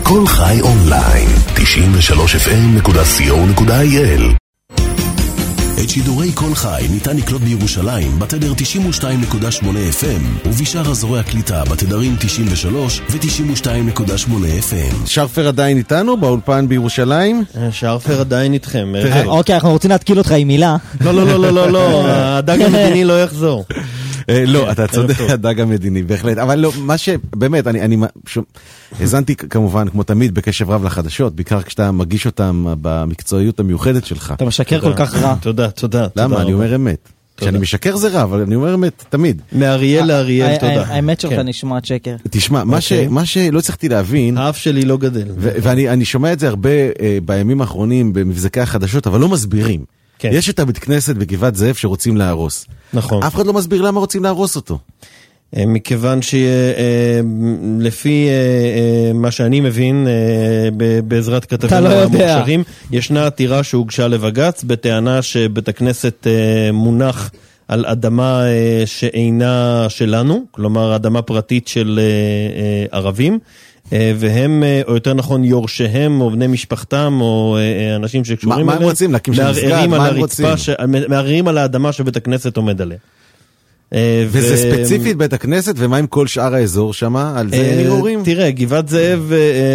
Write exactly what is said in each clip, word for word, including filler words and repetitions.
כל חי אונליין, תשעים ושלוש אף אם נקודה סי או נקודה איי אל. את שידורי כל חי ניתן לקלוט בירושלים בתדר תשעים ושתיים נקודה שמונה אף אם ובשאר אזורי הקליטה בתדרים תשעים ושלוש ו-תשעים ושתיים נקודה שמונה אף אם. שרפר עדיין איתנו באולפן בירושלים? שרפר עדיין איתכם. אוקיי, אנחנו רוצים להתקיל אותך עם מילה. לא, לא, לא, לא, לא, הדג המדיני לא יחזור. לא, אתה צודק, הדג המדיני, בהחלט. אבל לא, מה שבאמת, אני הזנתי כמובן, כמו תמיד, בקשב רב לחדשות, בעיקר כשאתה מגיש אותם במקצועיות המיוחדת שלך. אתה משקר כל כך רע. תודה, תודה. למה? אני אומר אמת. כשאני משקר זה רע, אבל אני אומר אמת, תמיד. מאריאל לאריאל, תודה. האמת שלך נשמעת שקר. תשמע, מה שלא הצלחתי להבין... האף שלי לא גדל. ואני שומע את זה הרבה בימים האחרונים במבזקי החדשות, אבל לא מסבירים. יש את הבית כנסת בגבעת זאב שרוצים להרוס. נכון. אף אחד לא מסביר למה רוצים להרוס אותו. מכיוון שלפי מה שאני מבין, בעזרת כתבים המוכשרים, ישנה עתירה שהוגשה לבג"ץ, בטענה שבית הכנסת מונח על אדמה שאינה שלנו, כלומר אדמה פרטית של ערבים, והם, או יותר נכון, יורשיהם, או בני משפחתם, או אנשים שקשורים אליהם, מה הם רוצים? להקים של מסגד? מה הם רוצים? מערערים על האדמה שבית הכנסת עומד עליה. וזה ספציפית בית הכנסת, ומה עם כל שאר האזור שם? על זה אין ערעורים? תראה, גבעת זאב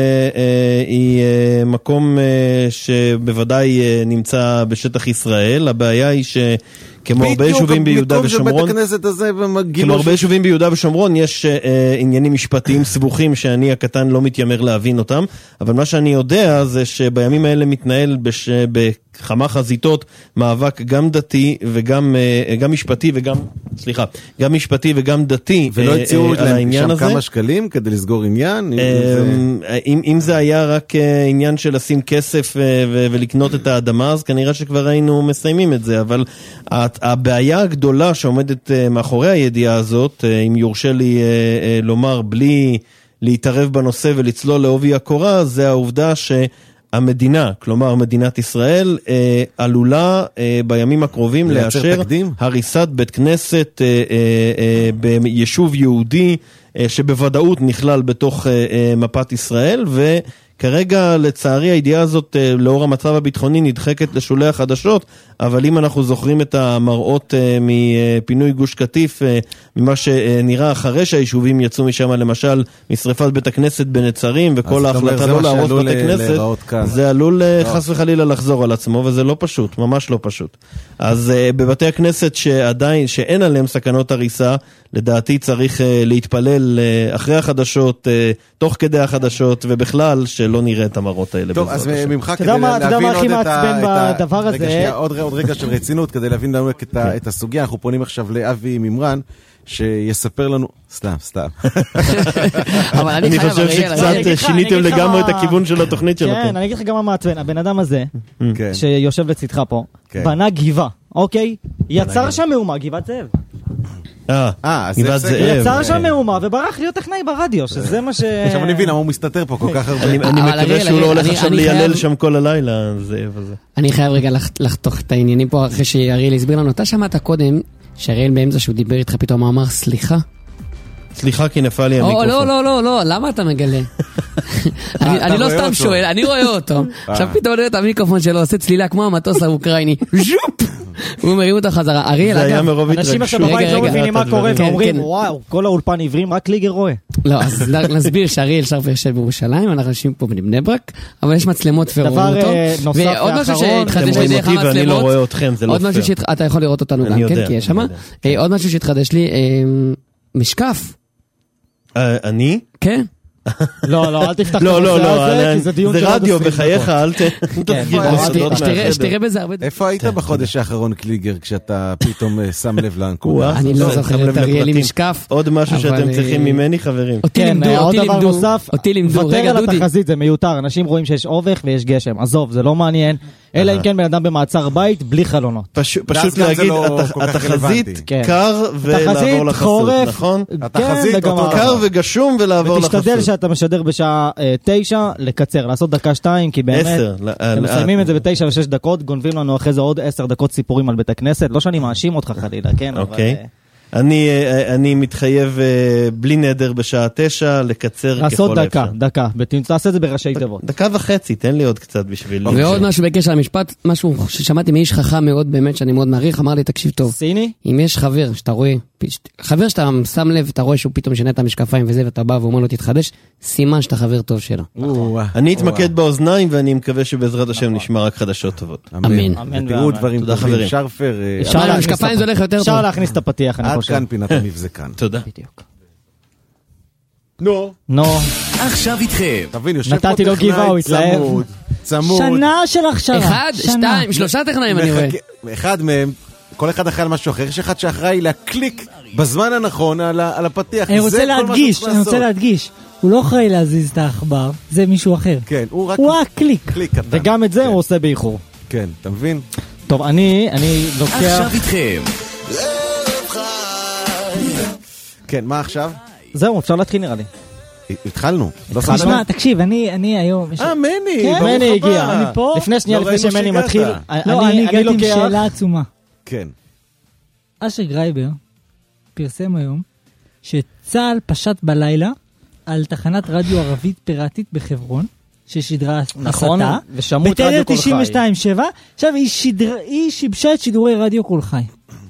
היא מקום שבוודאי נמצא בשטח ישראל. הבעיה היא ש... כמו הרבה יישובים ביהודה ושומרון, כמו הרבה יישובים ביהודה ושומרון, יש עניינים משפטיים סבוכים שאני הקטן לא מתיימר להבין אותם, אבל מה שאני יודע זה שבימים האלה מתנהל בכמה חזיתות מאבק גם דתי וגם גם משפטי וגם, סליחה, גם משפטי וגם דתי ולא הציעו להם שם כמה שקלים כדי לסגור עניין? אם זה היה רק עניין של לשים כסף ולקנות את האדמה, אז כנראה שכבר היינו מסיימים את זה, אבל הבעיה הגדולה שעומדת מאחורי הידיעה הזאת, אם יורשה לי לומר בלי להתערב בנושא ולצלול לעובי הקורה, זה העובדה שהמדינה, כלומר מדינת ישראל, עלולה בימים הקרובים לאשר הריסת בית כנסת ביישוב יהודי שבוודאות נכלל בתוך מפת ישראל, ו... כרגע, לצערי, הידיעה הזאת, לאור המצב הביטחוני, נדחקת לשולי החדשות, אבל אם אנחנו זוכרים את המראות מפינוי גוש קטיף, ממה שנראה אחרי שהיישובים יצאו משם, למשל, משריפת בית הכנסת בנצרים, וכל ההחלטה לא להרוס בתי כנסת, זה עלול חס וחלילה לחזור על עצמו, וזה לא פשוט, ממש לא פשוט. אז בבתי הכנסת שעדיין, שאין עליהם סכנות הריסה, לדעתי צריך להתפלל אחרי החדשות, תוך כדי החדשות, ובכלל שלא נראה את המראות האלה. טוב, אז ממך כדי להבין עוד את ה... עוד רגע של רצינות, כדי להבין לנו את הסוגיה, אנחנו פונים עכשיו לאבי ממרן, שיספר לנו... סתם, סתם. אני חושב שקצת שיניתם לגמרי את הכיוון של התוכנית שלכם. כן, אני אגיד לך גם מה מעצבן. הבן אדם הזה, שיושב לצדך פה, בנה גבעה, אוקיי? יצר שם מהומה, גבעת זאב. אה, גבעת זאב. יצר שם מהומה וברח להיות טכנאי ברדיו, שזה מה ש... עכשיו אני מבין, למה הוא מסתתר פה כל כך הרבה. אני מקווה שהוא לא הולך עכשיו לילל שם כל הלילה, זאב הזה. אני חייב רגע לחתוך את העניינים פה, אחרי שאריאל הסביר לנו. אתה שמעת קודם, שאריאל באמצע שהוא דיבר איתך פתאום, אמר סליחה. סליחה כי נפל לי המיקרופון. לא, לא, לא, לא, למה אתה מגלה? אני לא סתם שואל, אני רואה אותו. עכשיו פתאום רואה את המיקרופון שלו, עושה צלילה כמו המטוס האוקראיני. ז'ופ! הוא מרים אותה חזרה. אריאל, אגב, אנשים עכשיו בבית לא מבינים מה קורה, ואומרים, וואו, כל האולפן עיוורים, רק ליגר רואה. לא, אז נסביר שאריאל שרפר יושב בירושלים, אנחנו יושבים פה בבני ברק, אבל יש מצלמות ורואים אותו. דבר נוסף ואחרון, עוד משהו שאתה יכול לראות אותנו גם כן, כי יש שם. עוד משהו שהתחדש לי, משקף. אני? כן. לא, לא, אל תפתח את לא, לא, לא, זה רדיו בחייך, אל תראה בזה הרבה... איפה היית בחודש האחרון קליגר, כשאתה פתאום שם לב לנקודה? אני לא זוכר את אריאל עם משקף. עוד משהו שאתם צריכים ממני, חברים. אותי לימדו, אותי לימדו, אותי לימדו. ותר על התחזית, זה מיותר, אנשים רואים שיש אובך ויש גשם, עזוב, זה לא מעניין. אלא אם כן בן אדם במעצר בית, בלי חלונות. פשוט להגיד, התחזית קר ולעבור לחסות, נכון? התחזית קר וגשום ולעבור לחסות. ותשתדל שאתה משדר בשעה תשע, לקצר, לעשות דקה שתיים, כי באמת, הם מסיימים את זה בתשע ושש דקות, גונבים לנו אחרי זה עוד עשר דקות סיפורים על בית הכנסת, לא שאני מאשים אותך חלילה, כן? אוקיי. אני, אני מתחייב בלי נדר בשעה תשע, לקצר ככל האפשר. לעשות דקה, דקה. תעשה את זה בראשי תיבות. דקה וחצי, תן לי עוד קצת בשביל... ועוד משהו בקשר למשפט, משהו ששמעתי מאיש חכם מאוד באמת, שאני מאוד מעריך, אמר לי, תקשיב טוב. סיני? אם יש חבר שאתה רואה, חבר שאתה שם לב, אתה רואה שהוא פתאום שנה את המשקפיים וזה, ואתה בא ואומר לו תתחדש, סימן שאתה חבר טוב שלו. אני אתמקד באוזניים, ואני מקווה שבעזרת השם נשמע רק חדשות טובות. אמן. תראו דברים טובים. שרפר. המשקפיים זה הולך יותר טוב. אפשר להכניס את הפתיח, אני חושב. עד כאן פינת המבזקן. תודה. בדיוק. נו. נו. עכשיו איתכם. תבין, יושב פה נתתי לו גיבה, הוא התלהב. צמוד, צמוד. שנה של הכשרה. אחד, שתיים, שלושה טכנאים אני רואה. אחד מהם, כל אחד אחראי על משהו אחר, יש אחד שאחראי להקליק בזמן הנכון על הפתיח. אני רוצה להדגיש, אני רוצה להדגיש. הוא לא אחראי להזיז את העכבר, זה מישהו אחר. כן, הוא רק... הוא הקליק. וגם את זה הוא עושה באיחור. כן, אתה מבין? טוב, אני, אני לוקח... עכשיו איתכם. כן, מה עכשיו? זהו, אפשר להתחיל נראה לי. התחלנו. תשמע, תקשיב, אני היום... אה, מני, מני הגיע. אני פה. לפני שנייה, לפני שמני מתחיל. לא, אני הגעתי עם שאלה עצומה. כן. אשר גרייבר פרסם היום שצה"ל פשט בלילה על תחנת רדיו ערבית פיראטית בחברון, ששידרה נכון, הסתה. ושמעו את רדיו כל חי. בתדר תשעים ושתיים שבע, עכשיו היא, שידר, היא שיבשה את שידורי רדיו כל חי.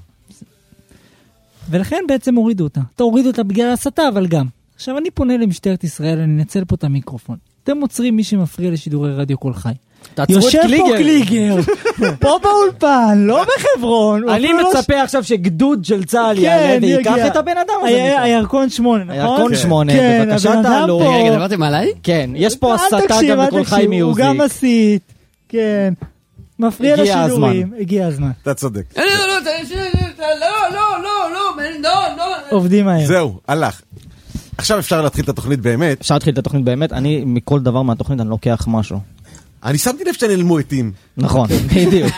ולכן בעצם הורידו אותה. תורידו אותה בגלל הסתה, אבל גם. עכשיו אני פונה למשטרת ישראל, אני נצל פה את המיקרופון. אתם מוצרים מי שמפריע לשידורי רדיו כל חי. יושב פה קליגר, פה באולפן, לא בחברון. אני מצפה עכשיו שגדוד של צה"ל יעלה ויקח את הבן אדם הזה. הירקון שמונה, נכון? הירקון שמונה, בבקשה תעלו. רגע, דברתם עליי? כן, יש פה הסתה גם בכל חי מיוזיק. הוא גם מסית, כן. מפריע לשידורים, הגיע הזמן. אתה צודק. לא, לא, לא, לא, לא, לא. עובדים מהר. זהו, הלך. עכשיו אפשר להתחיל את התוכנית באמת. אפשר להתחיל את התוכנית באמת, אני מכל דבר מהתוכנית אני לוקח משהו. אני שמתי לב שאתה נעלמו עתים. נכון, בדיוק.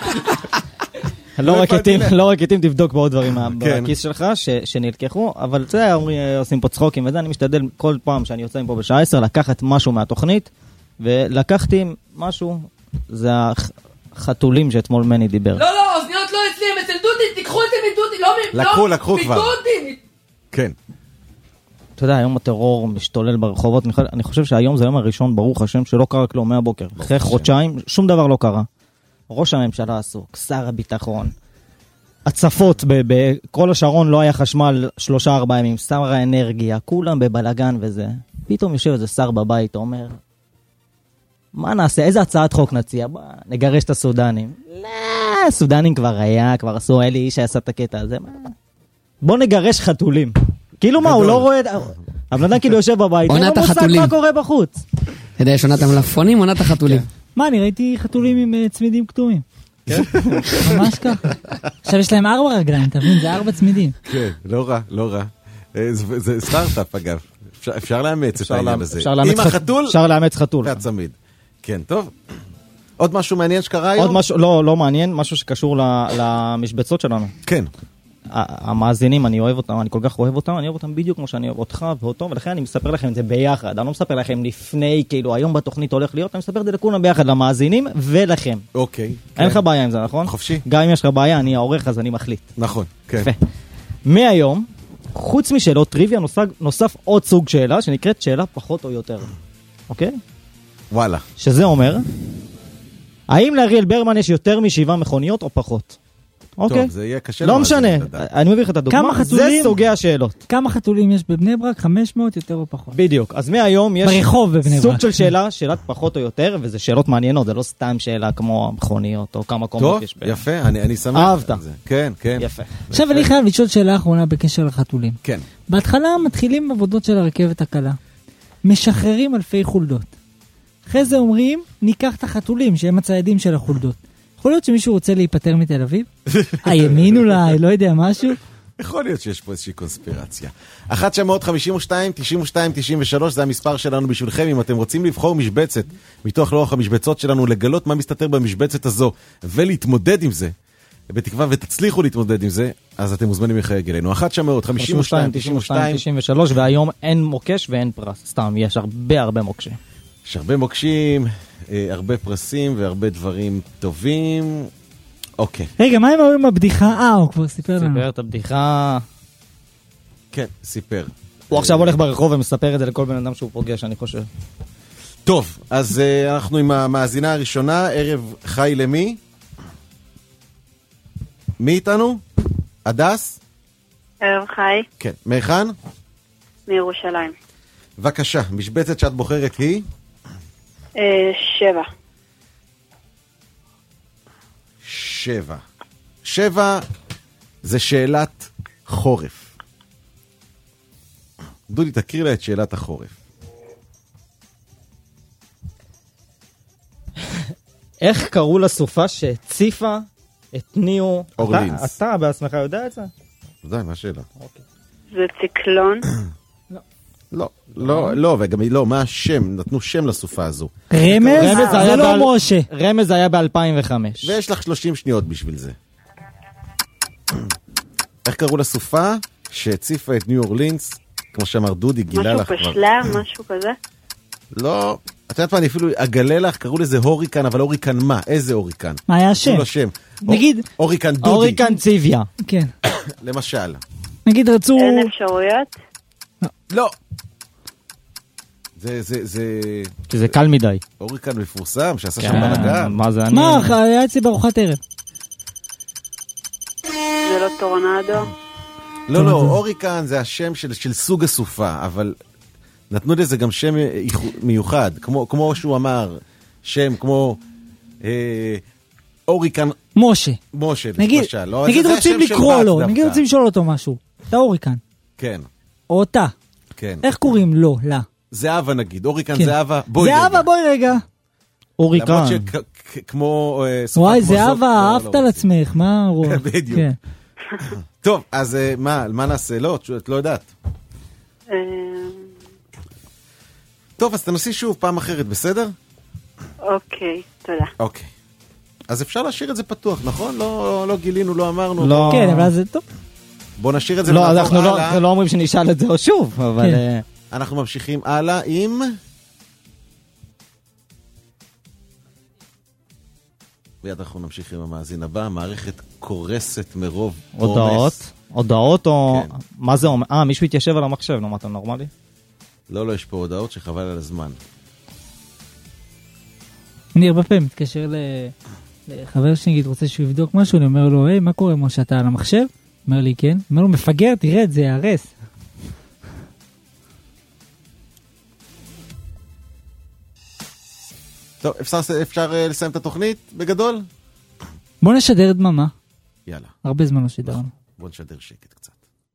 לא רק עתים, תבדוק בעוד דברים בכיס שלך שנלקחו, אבל אתה יודע, עושים פה צחוקים וזה, אני משתדל כל פעם שאני יוצא מפה בשעה עשר לקחת משהו מהתוכנית, ולקחתי משהו, זה החתולים שאתמול מני דיבר. לא, לא, אוזניות לא אצלי, הם אצל דודי, תיקחו את זה מדודי, לא לקחו, לקחו כבר. מדודי. כן. אתה יודע, היום הטרור משתולל ברחובות, אני חושב שהיום זה היום הראשון, ברוך השם, שלא קרה כלום מהבוקר. אחרי חודשיים, שום דבר לא קרה. ראש הממשלה עסוק, שר הביטחון, הצפות, בכל השרון לא היה חשמל שלושה ארבעה ימים, שר האנרגיה, כולם בבלגן וזה. פתאום יושב איזה שר בבית, אומר, מה נעשה, איזה הצעת חוק נציע? בוא, נגרש את הסודנים. לא, הסודנים כבר היה, כבר עשו, אלי איש שעשה את הקטע הזה. בוא נגרש חתולים. כאילו מה, הוא לא רואה... אבל נדע כאילו יושב בבית, אין לו מושג מה קורה בחוץ. אתה יודע, יש עונת המלפונים, עונת החתולים. מה, אני ראיתי חתולים עם צמידים כתומים. ממש ככה. עכשיו יש להם ארבע רגליים, תבין, זה ארבע צמידים. כן, לא רע, לא רע. זה סטארט-אפ אגב. אפשר לאמץ את העניין הזה. עם החתול, אפשר לאמץ חתול. והצמיד. כן, טוב. עוד משהו מעניין שקרה היום? עוד משהו, לא, לא מעניין, משהו שקשור למשבצות שלנו. כן. המאזינים, אני אוהב אותם, אני כל כך אוהב אותם, אני אוהב אותם בדיוק כמו שאני אוהב אותך ואותו, ולכן אני מספר לכם את זה ביחד. אני לא מספר לכם לפני, כאילו היום בתוכנית הולך להיות, אני מספר את זה לכולם ביחד, למאזינים ולכם. אוקיי. אין לך בעיה עם זה, נכון? חופשי. גם אם יש לך בעיה, אני העורך, אז אני מחליט. נכון, כן. מהיום, חוץ משאלות טריוויה, נוסף עוד סוג שאלה, שנקראת שאלה פחות או יותר. אוקיי? וואלה. שזה אומר, האם לאריאל ברמן יש יותר משבעה מכוניות או פחות? טוב, זה יהיה קשה. לא משנה, אני מביא לך את הדוגמה, זה סוגי השאלות. כמה חתולים יש בבני ברק? חמש מאות יותר או פחות? בדיוק, אז מהיום יש ברחוב בבני ברק. סוג של שאלה, שאלת פחות או יותר, וזה שאלות מעניינות, זה לא סתם שאלה כמו מכוניות או כמה קומות יש. טוב, יפה, אני שמח. אהבת. כן, כן. יפה. עכשיו אני חייב לשאול שאלה אחרונה בקשר לחתולים. כן. בהתחלה מתחילים עבודות של הרכבת הקלה. משחררים אלפי חולדות. אחרי זה אומרים, ניקח את החתולים שהם הציידים של החולדות. יכול להיות שמישהו רוצה להיפטר מתל אביב? הימין אולי, לא יודע, משהו? יכול להיות שיש פה איזושהי קונספירציה. אחת תשע חמש שתיים תשעים ושתיים תשעים ושלוש זה המספר שלנו בשבילכם. אם אתם רוצים לבחור משבצת מתוך לוח המשבצות שלנו, לגלות מה מסתתר במשבצת הזו ולהתמודד עם זה, בתקווה ותצליחו להתמודד עם זה, אז אתם מוזמנים לחייג אלינו. אחת תשע חמש שתיים תשעים ושתיים תשעים ושלוש, והיום אין מוקש ואין פרס. סתם, יש הרבה הרבה מוקשים. יש הרבה מוקשים, הרבה פרסים והרבה דברים טובים. אוקיי. רגע, מה עם היום הבדיחה? אה, הוא כבר סיפר לנו. סיפר את הבדיחה. כן, סיפר. הוא עכשיו הולך ברחוב ומספר את זה לכל בן אדם שהוא פוגש, אני חושב. טוב, אז uh, אנחנו עם המאזינה הראשונה, ערב חי למי? מי איתנו? הדס? ערב חי. כן. מהיכן? מירושלים. בבקשה, משבצת שאת בוחרת היא? אה, שבע. שבע. שבע זה שאלת חורף. דודי, תקריא לה את שאלת החורף. איך קראו לסופה שהציפה את ניו... אורלינס. אתה, אתה בעצמך יודע את זה? די, מה השאלה? זה ציקלון. לא, לא, לא, וגם לא, מה השם? נתנו שם לסופה הזו. רמז? רמז זה היה לא בעל- משה. רמז היה ב-אלפיים וחמש. ויש לך שלושים שניות בשביל זה. איך קראו לסופה שהציפה את ניו אורלינס? כמו שאמר דודי, גילה לך משהו כבר. פשלה, משהו כזה. לא, את יודעת מה, אני אפילו אגלה לך, קראו לזה הוריקן, אבל הוריקן מה? איזה הוריקן? מה היה השם? תנו לו שם. נגיד- הור- הוריקן דודי. אוריקן ציביה. כן. למשל. נגיד רצו... אין אפשרויות. לא. זה, זה, זה... כי זה קל מדי. הוריקן מפורסם, שעשה כן, שם בלגן. מה זה אני? מה, היה אצלי בארוחת ערב. זה לא טורנדו. לא, לא, הוריקן זה השם של, של סוג הסופה, אבל נתנו לזה גם שם מיוחד, כמו, כמו שהוא אמר, שם כמו אה, הוריקן משה. משה, נגיד, למשל. לא, נגיד זה- זה רוצים השם של לקרוא בת לו, דווקא. נגיד רוצים לשאול אותו משהו. אתה הוריקן. כן, או אותה. כן. איך קוראים לו, לה? זהבה נגיד, הוריקן כן. זהבה, בואי רגע. זהבה, בואי רגע. אוריקן. למרות שכמו... וואי, זהבה, אהבת על עצמך, מה הרוב? בדיוק. כן. טוב, אז אה, מה, מה נעשה? לא, את לא יודעת. אה, טוב, אז תנסי שוב פעם אחרת, בסדר? אוקיי, תודה. אוקיי. אז אפשר להשאיר את זה פתוח, נכון? לא, לא גילינו, לא אמרנו. לא. כן, אבל זה טוב. בוא נשאיר את זה לא, ונעבור אנחנו לא- הלאה. אנחנו לא אומרים שנשאל את זה או שוב, אבל... כן. אה, אנחנו ממשיכים הלאה עם... מיד אנחנו נמשיך עם המאזין הבא. המערכת קורסת מרוב הודעות. עומס. הודעות או... כן. מה זה אומר? אה, מישהו התיישב על המחשב, נו, מה אתה נורמלי? לא, לא, יש פה הודעות שחבל על הזמן. אני הרבה פעמים מתקשר ל- לחבר שלי, נגיד, רוצה שהוא יבדוק משהו, אני אומר לו, היי, מה קורה, משה, אתה על המחשב? אומר לי, כן. אומר לו, מפגר, תראה את זה, יערס. טוב, אפשר, אפשר אה, לסיים את התוכנית בגדול? בוא נשדר דממה. יאללה, הרבה זמן לא שידרנו. בוא נשדר שקט קצת.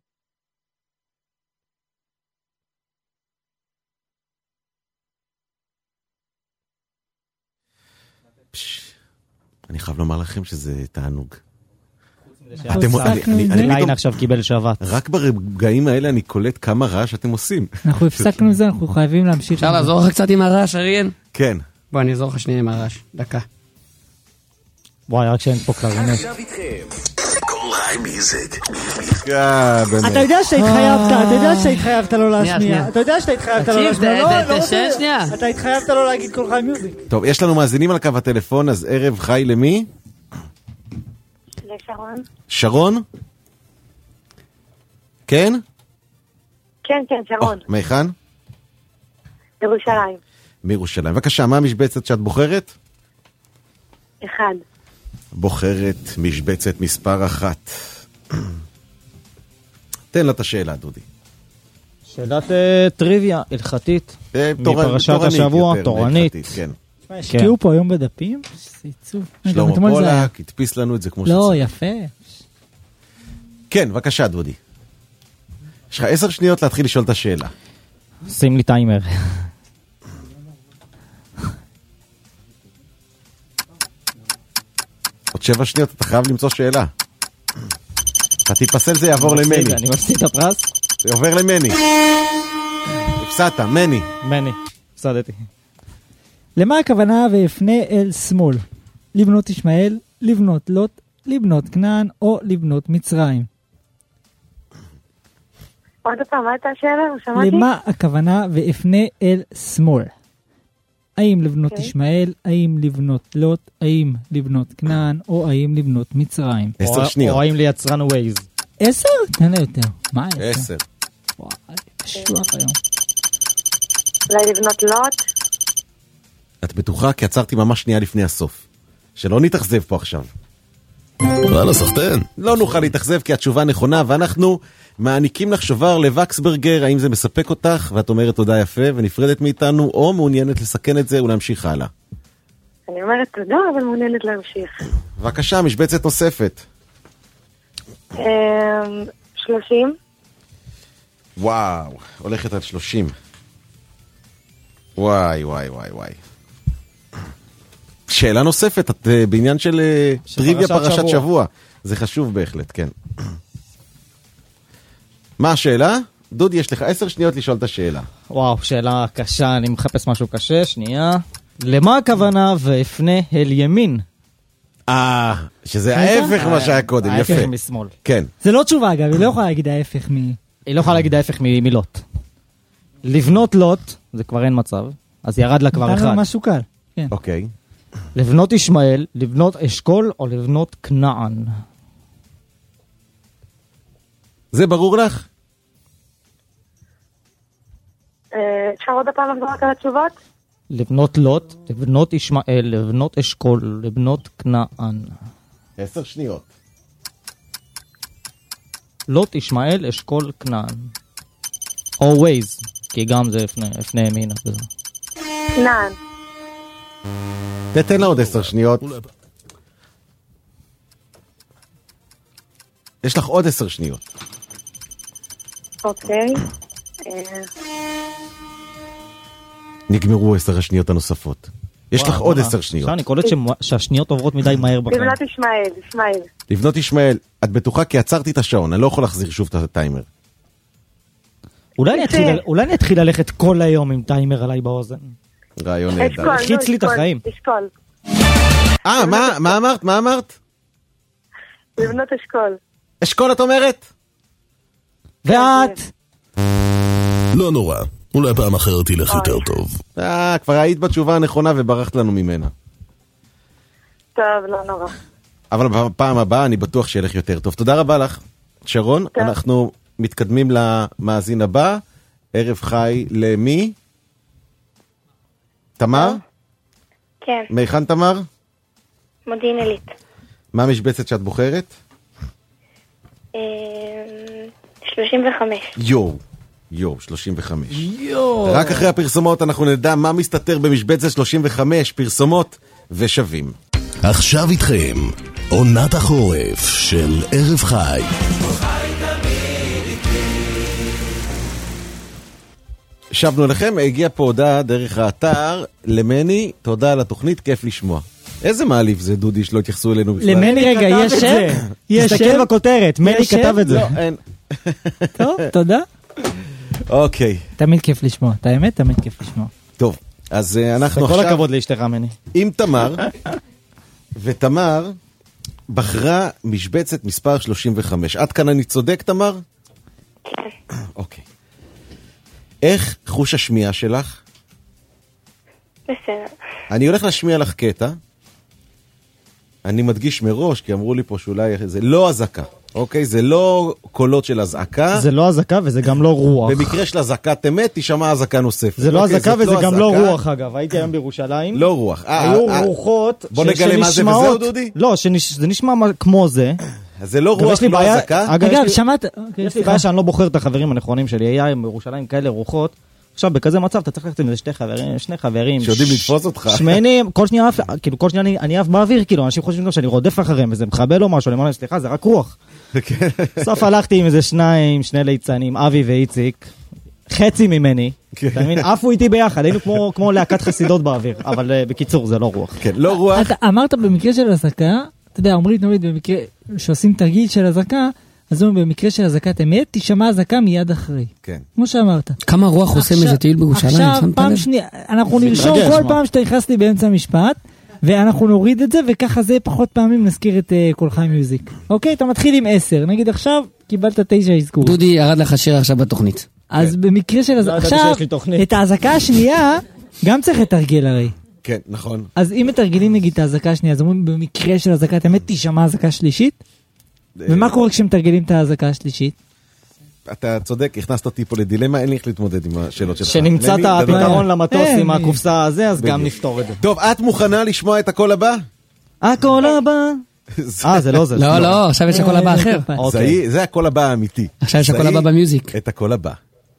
פש, אני חייב לומר לכם שזה תענוג. אתם- אני- הפסקנו אני- את אני זה. ליין פתאום- עכשיו קיבל שבת. רק ברגעים האלה אני קולט כמה רעש אתם עושים. אנחנו הפסקנו את זה, אנחנו חייבים להמשיך. אפשר עם זה. לעזור לך קצת עם הרעש, אריאל? כן. בוא, אני אעזור לך שנייה עם הרעש. דקה. וואי, רק שאין פה קלרינט. עכשיו איתכם, כל חי מיוזיק. אה, באמת. אתה יודע שהתחייבת, אתה יודע שהתחייבת לא שנייה, להשמיע. שנייה. אתה יודע שהתחייבת לא תקשיב, להשמיע. ת- לא, ת- לא תשב רוצה- שנייה. אתה התחייבת לא להגיד כל חי מיוזיק. טוב, יש לנו מאזינים על קו הטלפון, אז ערב חי למי? לשרון? שרון? כן? כן, כן, שרון. או, מהיכן? ירושלים. מירושלים. בבקשה, מה המשבצת שאת בוחרת? אחד. בוחרת משבצת מספר אחת. תן לה את השאלה, דודי. שאלת אה, טריוויה, הלכתית. אה, תורן- מפרשת תורנית השבוע, יותר, תורנית. הלכתית, כן. השקיעו פה היום בדפים? זה עיצוב. גם שלמה אתמול זה היה. פולק, הדפיס לנו את זה כמו לא, שצריך. יפה. כן, בבקשה, דודי. יש לך עשר שניות להתחיל לשאול את השאלה. שים לי טיימר. עוד שבע שניות, אתה חייב למצוא שאלה. אתה תיפסל, זה יעבור למני. אני מפסיד את הפרס? זה עובר למני. הפסדת, מני. מני, הפסדתי. למה הכוונה ואפנה אל שמאל? לבנות ישמעאל, לבנות לוט, לבנות כנען או לבנות מצרים. עוד פעם, מה הייתה השאלה? לא שמעתי? למה הכוונה ואפנה אל שמאל? האם לבנות אוקיי. ישמעאל, האם לבנות לוט, האם לבנות כנען או האם לבנות מצרים? עשר או- שניות. או האם ליצרן ווייז. עשר? תן לה יותר. מה עשר? עשר. וואי, קשוח היום. אולי לבנות לוט? את בטוחה? כי עצרתי ממש שנייה לפני הסוף. שלא נתאכזב פה עכשיו. וואלה, סחטן. לא נוכל להתאכזב כי התשובה נכונה, ואנחנו מעניקים לך שובר לווקסברגר. האם זה מספק אותך? ואת אומרת תודה יפה ונפרדת מאיתנו, או מעוניינת לסכן את זה ולהמשיך הלאה? אני אומרת תודה, אבל מעוניינת להמשיך. בבקשה, משבצת נוספת. שלושים. וואו, הולכת על שלושים. וואי, וואי, וואי, וואי. שאלה נוספת, את uh, בעניין של uh, טריוויה פרשת שבוע. שבוע. זה חשוב בהחלט, כן. מה השאלה? דודי, יש לך עשר שניות לשאול את השאלה. וואו, שאלה קשה, אני מחפש משהו קשה, שנייה. למה הכוונה ואפנה אל ימין? אה, שזה ההפך מה שהיה קודם, יפה. ההפך משמאל. כן. זה לא תשובה אגב, היא לא יכולה להגיד ההפך מ... היא לא יכולה להגיד ההפך מלוט. לבנות לוט, זה כבר אין מצב, אז ירד לה כבר אחד. נתן משהו קל. כן. אוקיי. לבנות ישמעאל, לבנות אשכול או לבנות כנען. זה ברור לך? אפשר עוד הפעם לחזור רק על התשובות? לבנות לוט, לבנות ישמעאל, לבנות אשכול, לבנות כנען. עשר שניות. לוט, ישמעאל, אשכול, כנען. או ווייז, כי גם זה לפני ימינה. כנען. תתן לה עוד עשר שניות. יש לך עוד עשר שניות. אוקיי. נגמרו עשר השניות הנוספות. יש לך עוד עשר שניות. עכשיו אני קולט שהשניות עוברות מדי מהר בחיים. לבנות ישמעאל, ישמעאל. לבנות ישמעאל, את בטוחה? כי עצרתי את השעון, אני לא יכול להחזיר שוב את הטיימר. אולי אני אתחיל ללכת כל היום עם טיימר עליי באוזן. רעיון נהדר. החיץ לי את החיים. אשכול. אה, מה אמרת? מה אמרת? לבנות אשכול. אשכול את אומרת? ואת? לא נורא, אולי פעם אחרת תלך יותר טוב. אה, כבר היית בתשובה הנכונה וברחת לנו ממנה. טוב, לא נורא. אבל בפעם הבאה אני בטוח שילך יותר טוב. תודה רבה לך, שרון. אנחנו מתקדמים למאזין הבא. ערב חי למי? תמר? כן. מיכן תמר? מודיעין עילית. מה המשבצת שאת בוחרת? שלושים וחמש. יו, יו, שלושים וחמש. יו. רק אחרי הפרסומות אנחנו נדע מה מסתתר במשבצת שלושים וחמש, פרסומות ושווים. עכשיו איתכם, עונת החורף של ערב חי. שבנו לכם, הגיע פה הודעה דרך האתר, למני, תודה על התוכנית, כיף לשמוע. איזה מעליף זה, דודי, שלא התייחסו אלינו בכלל? למני רגע, יש שם? יש תסתכל בכותרת, מני כתב את זה. לא, אין. טוב, תודה. אוקיי. תמיד כיף לשמוע, את האמת, תמיד כיף לשמוע. טוב, אז אנחנו עכשיו... כל הכבוד לאשתך, מני. עם תמר, ותמר בחרה משבצת מספר שלושים וחמש. עד כאן אני צודק, תמר? כן. אוקיי. איך חוש השמיעה שלך? בסדר. אני הולך להשמיע לך קטע. אני מדגיש מראש, כי אמרו לי פה שאולי זה לא הזקה. אוקיי? זה לא קולות של הזעקה. זה לא הזקה וזה גם לא רוח. במקרה של הזעקת אמת, תשמע הזעקה נוספת. זה לא הזקה וזה גם לא רוח, אגב. הייתי היום בירושלים. לא רוח. היו רוחות בוא נגלה מה זה וזהו, דודי? לא, זה נשמע כמו זה. זה לא רוח, לא הזעקה. אגב, שמעת... יש לי בעיה שאני לא בוחר את החברים הנכונים שלי. היה עם בירושלים כאלה רוחות. עכשיו, בכזה מצב, אתה צריך ללכת עם שתי חברים, שני חברים. שיודעים לתפוס אותך. שמנים, כל שניה, כאילו, כל שניה אני אף באוויר, כאילו, אנשים חושבים שאני רודף אחריהם, וזה מחבל או משהו, אני אומר, סליחה, זה רק רוח. סוף הלכתי עם איזה שניים, שני ליצנים, אבי ואיציק, חצי ממני, אתה מבין? עפו איתי ביחד, היינו כמו להקת חסידות באוויר, אבל בקיצור, זה לא רוח. כן, לא רוח. אתה אמרת במקרה של הזקה, אתה יודע, אומרים תמיד במקרה שעושים תרגיל של הזקה, אז אומרים במקרה של הזקת אמת, תשמע הזקה מיד אחרי. כן. כמו שאמרת. כמה רוח עושה מזה טיול בירושלים, עכשיו, פעם שנייה, אנחנו נרשום כל פעם שאתה נכנס לי באמצע המשפט, ואנחנו נוריד את זה, וככה זה פחות פעמים נזכיר את כל חי מיוזיק. אוקיי, אתה מתחיל עם עשר, נגיד עכשיו, קיבלת תשע אזכור. דודי ירד לך שיר עכשיו בתוכנית. אז במקרה של הזקה, עכשיו, את ההזקה השנייה, גם צריך לתרגל הרי. כן, נכון. אז אם מתרגלים נגיד את ההזקה השנייה, אז אומרים במקרה של הזקת אמת, תשמע הזקה שלישית, ומה קורה כשמתרגלים את ההזקה השלישית? אתה צודק, הכנסת אותי פה לדילמה, אין לי איך להתמודד עם השאלות שלך. שנמצא את הפתרון למטוס עם הקופסה הזה, אז גם נפתור את זה. טוב, את מוכנה לשמוע את הקול הבא? הקול הבא. אה, זה לא זה. לא, לא, עכשיו יש הקול הבא אחר. זה הקול הבא האמיתי. עכשיו יש הקול הבא במיוזיק. את הקול הבא.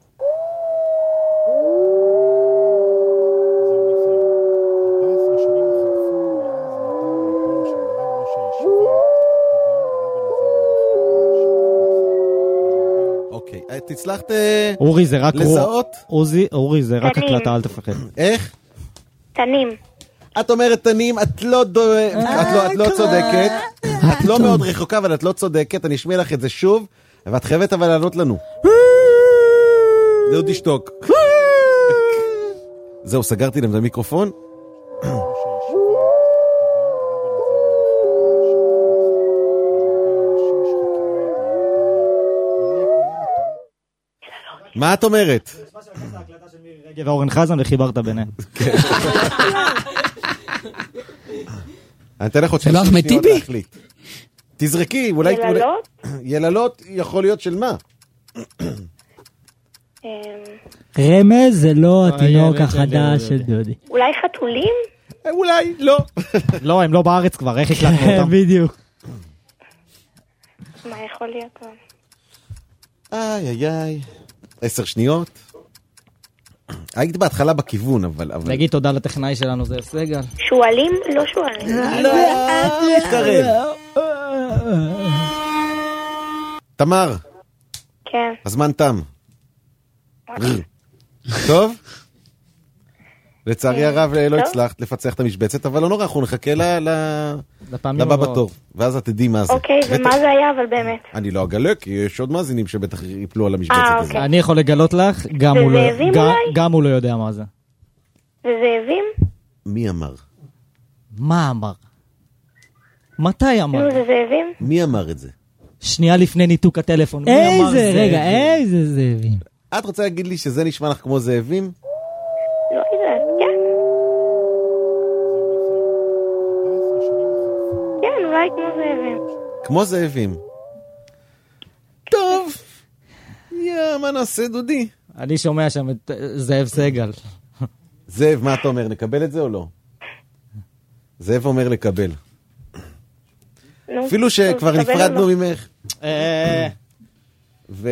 אוקיי, תצלחת אורי, זה רק לזהות? אורי, זה רק הקלטה, אל תפחד. איך? תנים. את אומרת תנים, את לא צודקת, את לא מאוד רחוקה, אבל את לא צודקת, אני אשמיע לך את זה שוב, ואת חייבת אבל לענות לנו. זהו, תשתוק. זהו, סגרתי להם את המיקרופון. מה את אומרת? רגב ואורן חזן וחיברת ביניהם. אני אתן לך עוד שלושים שניות להחליט. תזרקי, אולי... יללות? יללות יכול להיות של מה? רמז זה לא התינוק החדש של דודי. אולי חתולים? אולי, לא. לא, הם לא בארץ כבר, איך הקלטנו אותם? בדיוק. מה יכול להיות? איי, איי, איי. עשר שניות. היית בהתחלה בכיוון, אבל... נגיד תודה לטכנאי שלנו, זה סגל. שואלים? לא שואלים. לא, להתקרב. תמר. כן. הזמן תם. טוב? לצערי הרב לא הצלחת לפצח את המשבצת, אבל לא נורא, אנחנו נחכה לבא בתור, ואז את תדעי מה זה. אוקיי, ומה זה היה אבל באמת? אני לא אגלה, כי יש עוד מאזינים שבטח יפלו על המשבצת הזאת. אני יכול לגלות לך, גם הוא לא יודע מה זה. וזאבים? מי אמר? מה אמר? מתי אמר? נו, זה זאבים? מי אמר את זה? שנייה לפני ניתוק הטלפון. איזה, רגע, איזה זאבים. את רוצה להגיד לי שזה נשמע לך כמו זאבים? לא יודעת, כן. כן, אולי כמו זאבים. כמו זאבים. טוב. יא, מה נעשה, דודי? אני שומע שם את זאב סגל. זאב, מה אתה אומר? נקבל את זה או לא? זאב אומר לקבל. אפילו שכבר נפרדנו ממך. ו...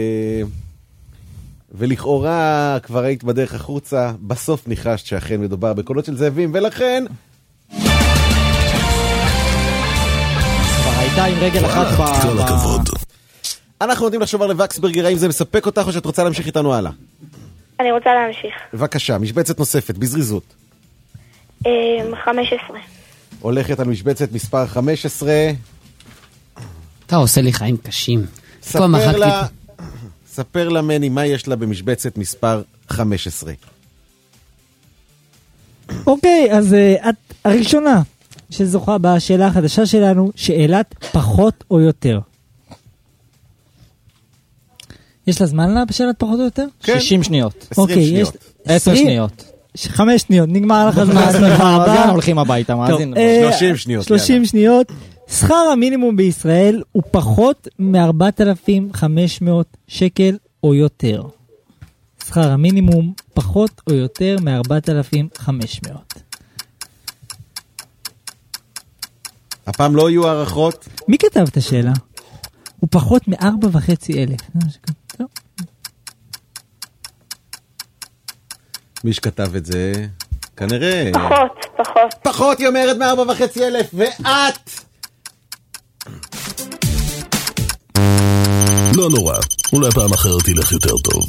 ולכאורה כבר היית בדרך החוצה, בסוף ניחשת שאכן מדובר בקולות של זאבים, ולכן... כבר הייתה עם רגל אחת ב... כל הכבוד. אנחנו נותנים לך שובר לווקסברגר, האם זה מספק אותך או שאת רוצה להמשיך איתנו הלאה? אני רוצה להמשיך. בבקשה, משבצת נוספת, בזריזות. חמש עשרה. הולכת על משבצת מספר חמש עשרה. אתה עושה לי חיים קשים. ספר לה... ספר לה מני מה יש לה במשבצת מספר חמש עשרה. אוקיי, אז את הראשונה שזוכה בשאלה החדשה שלנו, שאלת פחות או יותר. יש לה זמן לה בשאלת פחות או יותר? כן. שישים שניות. עשרים שניות. עשר שניות. חמש שניות, נגמר לך הזמן. אז הולכים הביתה, מאזין. שלושים שניות. שלושים שניות. שכר המינימום בישראל הוא פחות מ-ארבעת אלפים וחמש מאות שקל או יותר. שכר המינימום פחות או יותר מ-ארבעת אלפים וחמש מאות. הפעם לא יהיו הערכות. מי כתב את השאלה? הוא פחות מ-ארבע וחצי אלף. מי שכתב את זה, כנראה... פחות, פחות. פחות, היא אומרת מארבע וחצי אלף, ואת... לא נורא, אולי פעם אחרת ילך יותר טוב.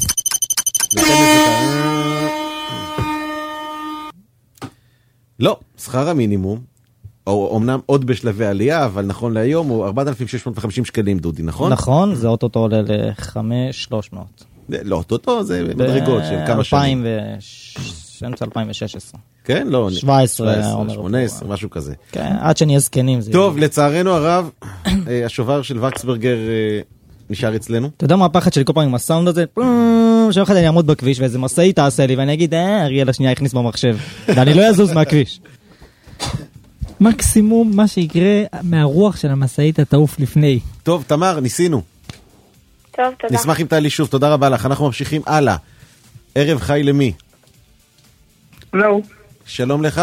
לא, שכר המינימום, או אמנם עוד בשלבי עלייה, אבל נכון להיום הוא ארבעת אלפים שש מאות וחמישים שקלים, דודי, נכון? נכון, זה אוטוטו עולה ל-חמש אלף שלוש מאות. לא, אוטוטו זה מדרגות של כמה שנים. אמצע אלפיים ושש עשרה. כן, לא. שבע עשרה, שמונה עשרה, משהו כזה. כן, עד שנהיה זקנים. טוב, לצערנו הרב, השובר של וקסברגר נשאר אצלנו. אתה יודע מה הפחד שלי כל פעם עם הסאונד הזה? שאו אחד אני אעמוד בכביש ואיזה מסעי תעשה לי ואני אגיד, אה, אריאל השנייה הכניס במחשב. ואני לא יזוז מהכביש. מקסימום מה שיקרה מהרוח של המסעית התעוף לפני. טוב, תמר, ניסינו. טוב, תודה. נשמח אם תעלי שוב, תודה רבה לך. אנחנו ממשיכים הלאה. ערב חי למי? לא. שלום לך.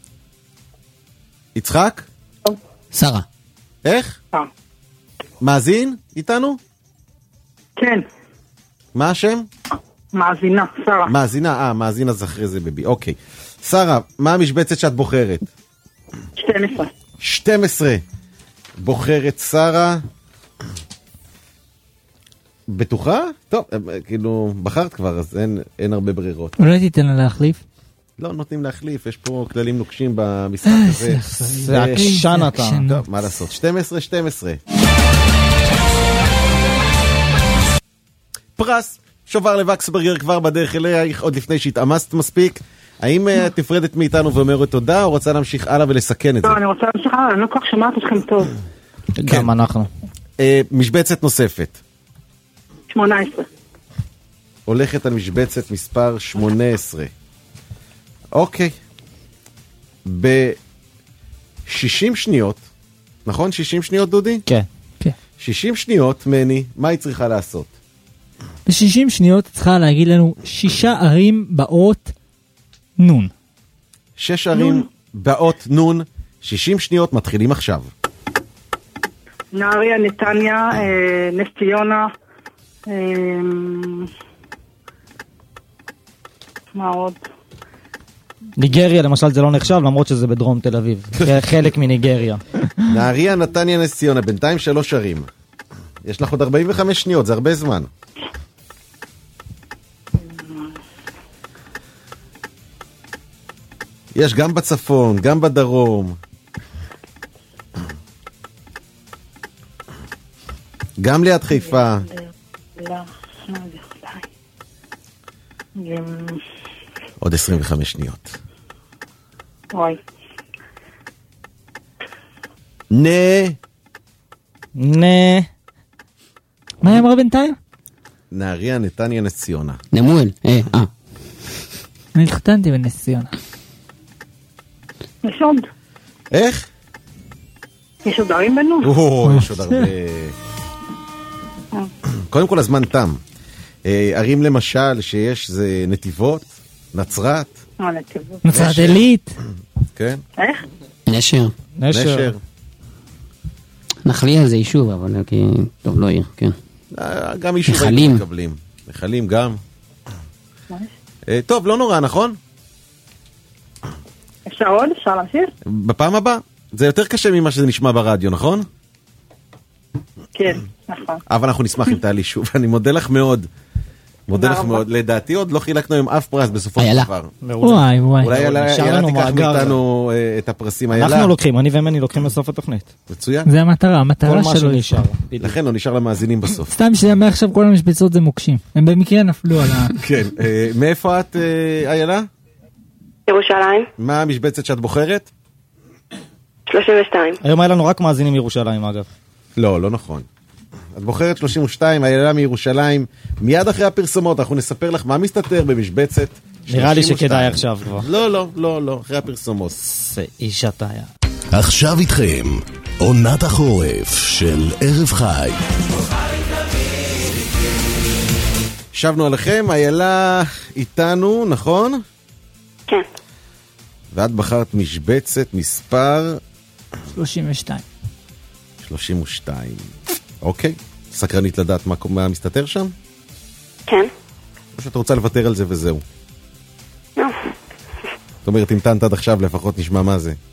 יצחק? שרה. איך? אה. מאזין? איתנו? כן, מה השם? מאזינה, שרה. מאזינה, אה, מאזין אז אחרי זה בבי, אוקיי. שרה, מה המשבצת שאת בוחרת? שתים עשרה. שתים עשרה. בוחרת שרה. בטוחה? טוב, כאילו, בחרת כבר, אז אין, אין הרבה ברירות. אולי תיתן לה להחליף? לא נותנים להחליף, יש פה כללים נוקשים במשחק הזה. זה עקשן אתה. טוב, מה לעשות? שתים עשרה שתים עשרה. פרס, שובר לווקסברגר כבר בדרך אלייך, עוד לפני שהתאמסת מספיק. האם את נפרדת מאיתנו ואומרת תודה, או רוצה להמשיך הלאה ולסכן את זה? לא, אני רוצה להמשיך הלאה, אני לא כל כך שומעת אתכם טוב. גם אנחנו. משבצת נוספת. שמונה עשרה. הולכת על משבצת מספר שמונה עשרה. אוקיי. ב-שישים שניות, נכון? שישים שניות, דודי? כן. כן. שישים שניות, מני, מה היא צריכה לעשות? ב-שישים שניות צריכה להגיד לנו שישה ערים באות נון. שש ערים באות נון, שישים שניות, מתחילים עכשיו. נהריה, נתניה, אה, נס ציונה, אה, מה עוד? ניגריה למשל זה לא נחשב, למרות שזה בדרום תל אביב. זה חלק מניגריה. נהריה, נתניה, נס ציונה, בינתיים שלוש ערים. יש לך עוד ארבעים וחמש שניות, זה הרבה זמן. יש גם בצפון, גם בדרום. גם ליד חיפה. עוד עשרים וחמש שניות. וואי. נה. נה. מה היא אמרה בינתיים? נהריה, נתניה, נס ציונה. נמואל, אה, אה. אני התחתנתי בנס ציונה. יש עוד. איך? יש עוד ערים בנו? או, יש עוד הרבה. קודם כל הזמן תם. ערים למשל שיש זה נתיבות, נצרת. אה, נתיבות. נצרת עילית. כן. איך? נשר. נשר. נחליה זה יישוב, אבל כי... טוב, לא עיר, כן. גם יישובים נחלים. מקבלים. נחלים גם. טוב, לא נורא, נכון? אפשר עוד? אפשר להמשיך? בפעם הבאה. זה יותר קשה ממה שזה נשמע ברדיו, נכון? כן, נכון. אבל אנחנו נשמח אם תעלי שוב. אני מודה לך מאוד. מודה לך מאוד. לדעתי עוד לא חילקנו עם אף פרס בסופו של דבר. וואי וואי. אולי איילה תיקח מאיתנו את הפרסים. אנחנו לוקחים, אני ומני לוקחים בסוף התוכנית. מצוין. זה המטרה, המטרה שלו. נשאר. לכן לא נשאר למאזינים בסוף. סתם שמעכשיו כל המשבצות זה מוקשים. הם במקרה נפלו על ה... כן. מאיפה את, איילה? ירושלים. מה המשבצת שאת בוחרת? שלושים ושתיים. היום היה לנו רק מאזינים מירושלים אגב. לא, לא נכון. את בוחרת שלושים ושתיים, איילה מירושלים. מיד אחרי הפרסומות אנחנו נספר לך מה מסתתר במשבצת נראה לי שכדאי עכשיו כבר. לא, לא, לא, לא, אחרי הפרסומות. זה איש התאיה. עכשיו איתכם, עונת החורף של ערב חי. שבנו עליכם, איילה איתנו, נכון? כן. ואת בחרת משבצת מספר שלושים ושתיים. שלושים ושתיים. אוקיי. סקרנית לדעת מה, מה מסתתר שם? כן. או שאת רוצה לוותר על זה וזהו? לא. זאת אומרת, המתנת עד עכשיו, לפחות נשמע מה זה.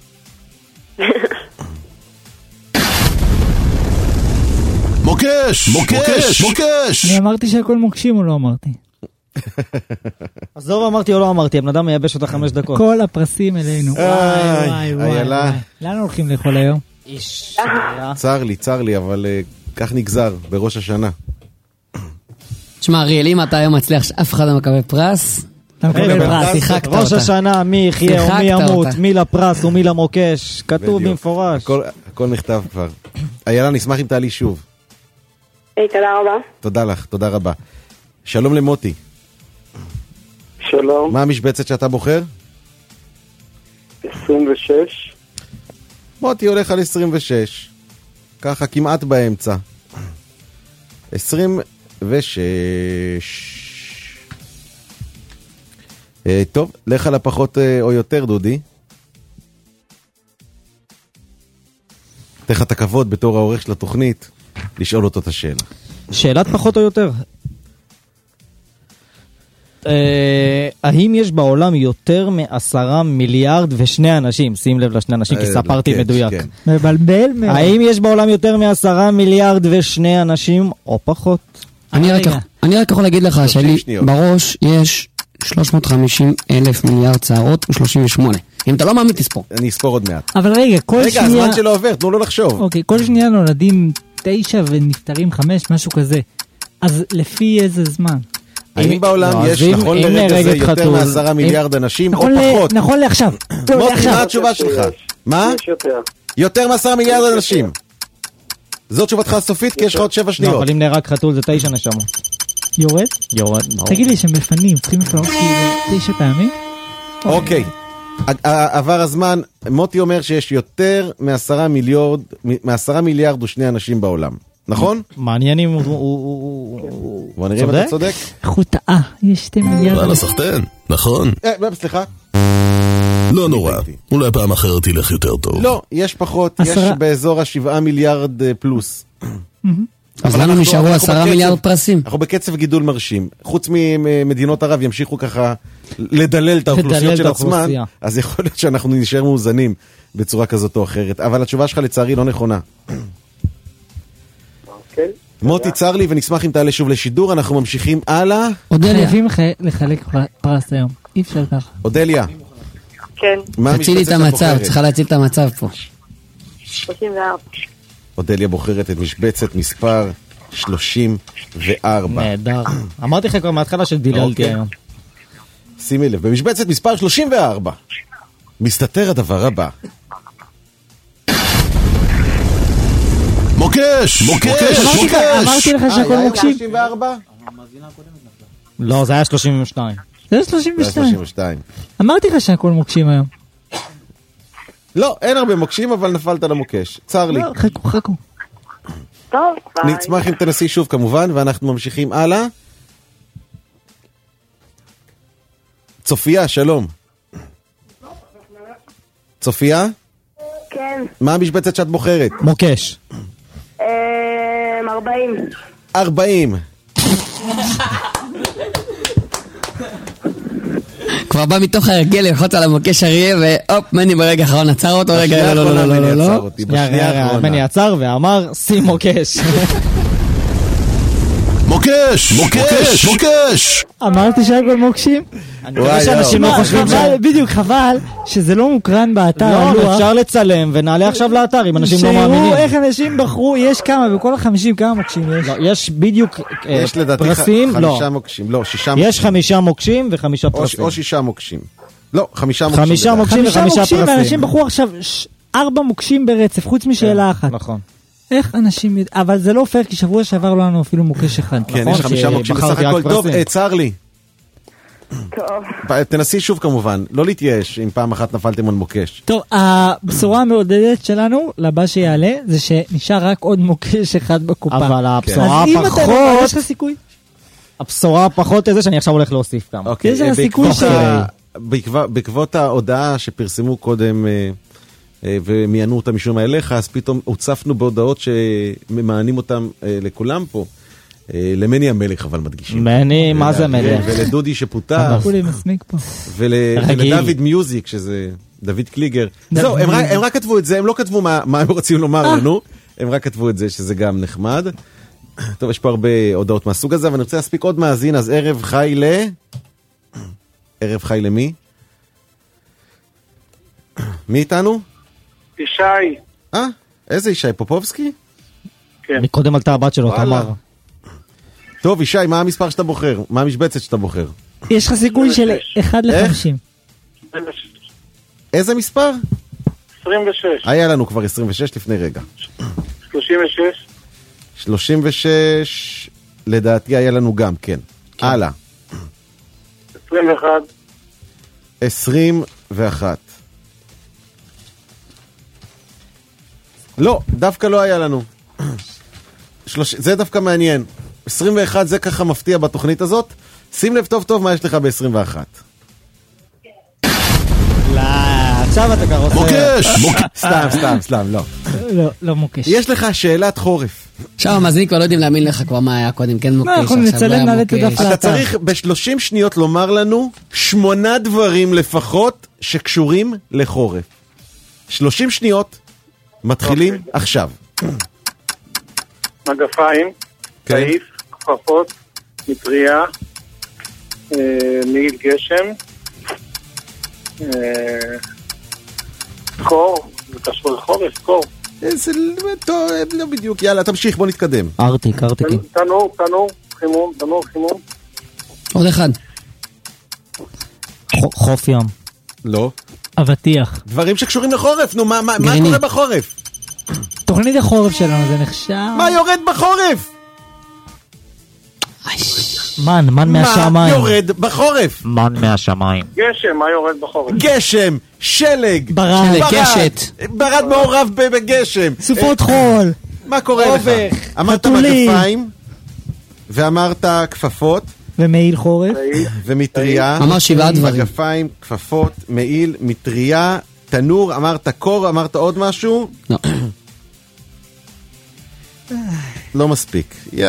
מוקש! מוקש! מוקש! אני אמרתי שהכל מוקשים או לא אמרתי? עזוב אמרתי או לא אמרתי, הבן אדם מייבש אותה חמש דקות. כל הפרסים אלינו. וואי וואי וואי. איילה. לאן הולכים לאכול היום? איש. צר לי, צר לי, אבל uh, כך נגזר בראש השנה. תשמע, אריאל, אם אתה היום מצליח שאף אחד לא מקבל פרס, אתה מקבל פרס. שיחקת אותה. ראש השנה, מי יחיה או מי ימות, מי לפרס ומי למוקש. כתוב בדיוק. במפורש. הכל, הכל נכתב כבר. איילה, נשמח אם תעלי שוב. היי, תודה רבה. תודה לך, תודה רבה. שלום למוטי. שלום. מה המשבצת שאתה בוחר? עשרים ושש. מוטי הולך על עשרים ושש. ככה כמעט באמצע. עשרים ושש. טוב, לך על הפחות או יותר, דודי. תך את הכבוד בתור העורך של התוכנית, לשאול אותו את השאלה. שאלת פחות או יותר. האם יש בעולם יותר מעשרה מיליארד ושני אנשים? שים לב לשני אנשים, כי ספרתי מדויק. מבלבל מאוד. האם יש בעולם יותר מעשרה מיליארד ושני אנשים, או פחות? אני רק יכול להגיד לך שלי בראש יש שלוש מאות וחמישים אלף מיליארד שערות ו-שלושים ושמונה. אם אתה לא מאמין תספור. אני אספור עוד מעט. אבל רגע, כל רגע, שנייה... רגע, הזמן שלו עובר, תנו לו לחשוב. אוקיי, כל שנייה נולדים תשע ונפטרים חמש, משהו כזה. אז לפי איזה זמן? האם בעולם יש, נכון לרגע זה, יותר מעשרה מיליארד אנשים, או פחות? נכון לעכשיו. מוטי, מה התשובה שלך? מה? יש יותר. יותר מעשרה מיליארד אנשים. זו תשובתך הסופית, כי יש לך עוד שבע שניות. אבל אם נהרג חתול זה תשע נשמות. יורד? יורד. תגיד לי שהם מפנים, צריכים לפנות כאילו תשע פעמים? אוקיי. עבר הזמן, מוטי אומר שיש יותר מעשרה מיליארד, מעשרה מיליארד ושני אנשים בעולם. נכון? מעניין אם הוא... בוא נראה אם אתה צודק. איך הוא טעה, יש שתי מיליארד. וואלה סחטן, נכון? סליחה. לא נורא, אולי פעם אחרת ילך יותר טוב. לא, יש פחות, יש באזור השבעה מיליארד פלוס. אז לנו נשארו עשרה מיליארד פרסים. אנחנו בקצב גידול מרשים. חוץ ממדינות ערב ימשיכו ככה לדלל את האוכלוסיות של עצמן, אז יכול להיות שאנחנו נשאר מאוזנים בצורה כזאת או אחרת. אבל התשובה שלך לצערי לא נכונה. מוטי, צר לי ונשמח אם תעלה שוב לשידור. אנחנו ממשיכים הלאה. חייבים לחלק פרס היום, אי אפשר ככה. אודליה. כן. תצילי את המצב, צריכה להציל את המצב פה. שלושים וארבע. אודליה בוחרת את משבצת מספר שלושים וארבע. נהדר. אמרתי לך כבר מההתחלה שדיללתי היום. שימי לב, במשבצת מספר שלושים וארבע מסתתר הדבר הבא. מוקש! מוקש! מוקש! אמרתי לך שהכל מוקשים. שלושים וארבע? לא, זה היה שלושים ושתיים. זה היה שלושים ושתיים. שלושים ושתיים. אמרתי לך שהכל מוקשים היום. לא, אין הרבה מוקשים, אבל נפלת למוקש. צר לי. לא, חכו, חכו. טוב, ביי. נצמח אם תנסי שוב כמובן, ואנחנו ממשיכים הלאה. צופיה, שלום. צופיה? כן. מה המשבצת שאת בוחרת? מוקש. ארבעים. ארבעים. כבר בא מתוך הרגל ללחוץ על המוקש אריה, והופ, מני ברגע האחרון עצר אותו, רגע, לא, לא, לא, לא, לא. מני עצר ואמר, שים מוקש. מוקש! מוקש! מוקש! אמרתי שהכל מוקשים? אני חושב שאנשים לא חושבים ש... בדיוק, חבל שזה לא מוקרן באתר. לא, אפשר לצלם ונעלה עכשיו לאתר אם אנשים לא מאמינים. שיראו איך אנשים בחרו, יש כמה, בכל החמישים כמה מוקשים יש. יש בדיוק יש לדעתי חמישה מוקשים, לא, שישה מוקשים. יש חמישה מוקשים וחמישה פרסים. או שישה מוקשים. לא, חמישה מוקשים. חמישה מוקשים וחמישה פרסים. ואנשים בחרו עכשיו ארבע מוקשים ברצף, חוץ משאלה אחת. נכון. איך אנשים... אבל זה לא פייר, כי שבוע שעבר לא לנו אפילו מוקש אחד. כן, יש חמישה מוקשים בסך הכל. טוב, צר לי. טוב. תנסי שוב כמובן, לא להתייאש אם פעם אחת נפלתם על מוקש. טוב, הבשורה המעודדת שלנו, לבא שיעלה, זה שנשאר רק עוד מוקש אחד בקופה. אבל הבשורה אז אם פחות... אתה... יש לך סיכוי? הבשורה פחות איזה שאני עכשיו הולך להוסיף כמה. יש לך סיכוי ש... בעקבות ההודעה שפרסמו קודם ומיינו אותם משום אליך, אז פתאום הוצפנו בהודעות שממענים אותם לכולם פה. למני המלך אבל מדגישים. מני, מה זה מלך? ולדודי שפוטר. כולי מסמיק פה. ולדוד מיוזיק, שזה דוד קליגר. זהו, הם רק כתבו את זה, הם לא כתבו מה הם רוצים לומר לנו, הם רק כתבו את זה, שזה גם נחמד. טוב, יש פה הרבה הודעות מהסוג הזה, אבל אני רוצה להספיק עוד מאזין, אז ערב חי ל... ערב חי למי? מי איתנו? ישי. אה, איזה ישי? פופובסקי? כן. מקודם עלתה הבת שלו, תמר. טוב, ישי, מה המספר שאתה בוחר? מה המשבצת שאתה בוחר? יש לך סיכוי של אחד לחמישים. איזה מספר? עשרים ושש. היה לנו כבר עשרים ושש לפני רגע. שלושים ושש. שלושים ושש, לדעתי היה לנו גם, כן. הלאה. עשרים ואחת. עשרים ואחת. לא, דווקא לא היה לנו. זה דווקא מעניין. עשרים ואחת זה ככה מפתיע בתוכנית הזאת. שים לב טוב טוב מה יש לך ב-עשרים ואחת. לא, עכשיו אתה כבר עושה... מוקש! סתם, סתם, סתם, לא. לא, לא מוקש. יש לך שאלת חורף. עכשיו המאזינים כבר לא יודעים להאמין לך כבר מה היה קודם, כן מוקש, אנחנו עכשיו לא נצלם, היה נעלה את מוקש. הדף. אתה צריך ב-שלושים שניות לומר לנו שמונה דברים לפחות שקשורים לחורף. שלושים שניות, מתחילים עכשיו. מגפיים, כן. תעיף, כפפות, מטריה, אה, מעיל גשם, אה, קור, זה קשור לחורף, קור. זה טוב, לא בדיוק, יאללה, תמשיך, בוא נתקדם. ארטיק, ארטיקים. תנור, תנור, חימום, תנור, חימום. עוד אחד. ח- חוף ים. לא. אבטיח. דברים שקשורים לחורף, נו, מה, מה, מה גרעינים. קורה בחורף? תוכנית החורף שלנו זה נחשב. מה יורד בחורף? מן, מן מה מהשמיים. יורד בחורף? מן מהשמיים. גשם, מה יורד בחורף? גשם, שלג, ברד. שלג. ברד, קשת. ברד מעורב ב- בגשם. סופות אה, חול. מה קורה לך? אובך, אמרת חתולים. מגפיים, ואמרת כפפות, ומעיל חורף. תעיף, ומטריה. אמר שבעה דברים. מגפיים, כפפות, מעיל, מטריה, תנור, אמרת קור, אמרת עוד משהו? לא. לא מספיק. יא...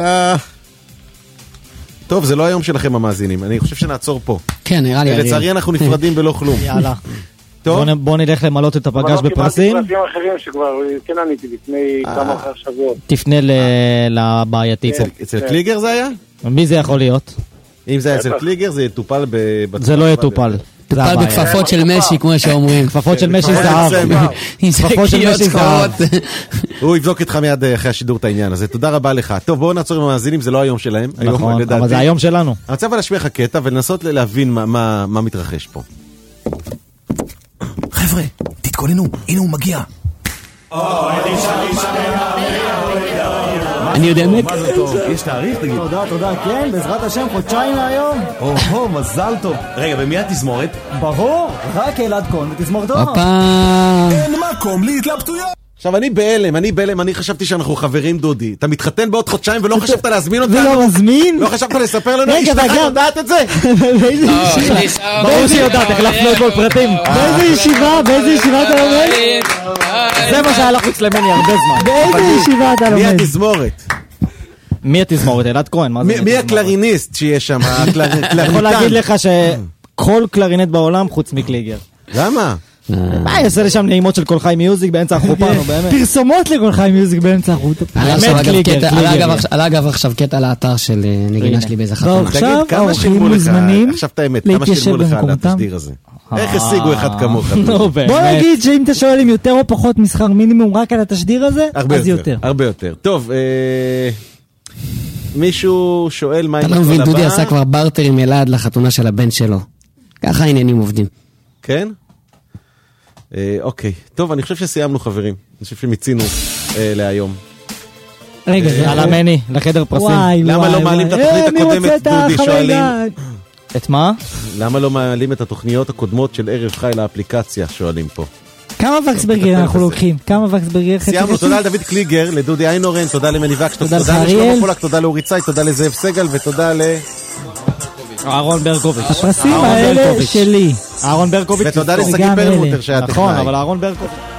טוב, זה לא היום שלכם המאזינים, אני חושב שנעצור פה. כן, נראה לי. לצערי אנחנו נפרדים בלא כלום. יאללה. טוב? בוא נ- בוא נלך למלות את הפגש אבל לא בפרסים. קיבלתי פרסים אחרים שכבר כן עניתי לפני כמה שבועות. תפנה ל- לבעייתי פה. אצל קליגר זה היה? מי זה יכול להיות? אם זה היה אצל קליגר זה יטופל ב... זה לא יטופל. זה טופל הבעיה. בכפפות של משי, כמו שאומרים. כפפות של משי כפפות זהב. של עם כפפות של שקיות משי שחורות. הוא יבדוק איתך מיד אחרי השידור את העניין הזה. תודה רבה לך. טוב, בואו נעצור עם המאזינים, זה לא היום שלהם. היום, נכון, לדעתי. אבל זה היום שלנו. אני רוצה אבל להשמיע לך קטע ולנסות להבין מה- מה מה מתרחש פה. חבר'ה, תתכוננו, הנה הוא מגיע. אני יודע באמת. יש תאריך, תגיד. תודה, תודה, כן, בעזרת השם, חודשיים מהיום. או, מזל טוב. רגע, ומי התזמורת? ברור, רק אלעד כהן ותזמור טוב. הופה. אין מקום להתלבטויות. עכשיו אני בהלם, אני בהלם, אני חשבתי שאנחנו חברים דודי. אתה מתחתן בעוד חודשיים ולא חשבת להזמין אותנו? ולא מזמין? לא חשבת לספר לנו? רגע, אשתך וגם- יודעת את זה? באיזה ישיבה? ברור שהיא יודעת, החלפנו אתמול פרטים. באיזה ישיבה? באיזה ישיבה אתה לומד? זה מה שהיה לחוץ למני הרבה זמן. באיזה ישיבה אתה מי לומד? התזמורת? מי התזמורת? אלעד כהן, מה זה? מי- מי הקלריניסט שיש שם? אני יכול להגיד לך שכל קלרינט בעולם חוץ מקליגר. למה? מה, יעשה לי שם נעימות של קול חי מיוזיק באמצע החופה, נו באמת. פרסומות לכל חי מיוזיק באמצע החוט. עלה עכשיו באמת אגב קליגר, קטע- קליגר. עלה אגב עכשיו- עלה אגב עכשיו קטע לאתר של אה, נגינה שלי באיזה חתונה. עכשיו תגיד, כמה האורחים שילמו לך? מוזמנים עכשיו את האמת, כמה להתיישב שילמו לך על במקומותם. התשדיר הזה? איך השיגו אחד כמוך? נו באמת. בוא נגיד שאם אתה שואל אם יותר או פחות משכר מינימום רק על התשדיר הזה, הרבה אז יותר. הרבה יותר. טוב, אה, מישהו שואל מה אתה עם לא מבין, הקול דודי הבא? עשה כבר בארטר עם אלעד לחתונה של הבן שלו. ככה העניינים עובדים. כן? אה, אוקיי. טוב, אני חושב שסיימנו חברים. אני חושב שמיצינו אה, להיום. רגע, זה יאללה מני, לחדר פרסים. וואי, למה וואי, לא מעלים את וואי. התוכנית אה, אני הקודמת, רוצה את דודי, החוויה. שואלים? את מה? למה לא מעלים את התוכניות הקודמות של ערב חי לאפליקציה, שואלים פה. כמה וקסברגר אנחנו לוקחים? כמה וקסברגר חצי סיימנו, חצי? תודה לדוד קליגר, לדודי איינורן, תודה למני וקשטוק, תודה תודה לך, לשלמה אריאל. פולק, תודה לאורי צי, תודה לזאב סגל ותודה ל... אהרון ברקוביץ'. הפרסים אהרון האלה ברקוביץ'. שלי. אהרון ברקוביץ'. ותודה וגם לשגיא אלה. פרלמוטר שהיה נכון, טכנאי. אבל אהרון ברקוביץ'.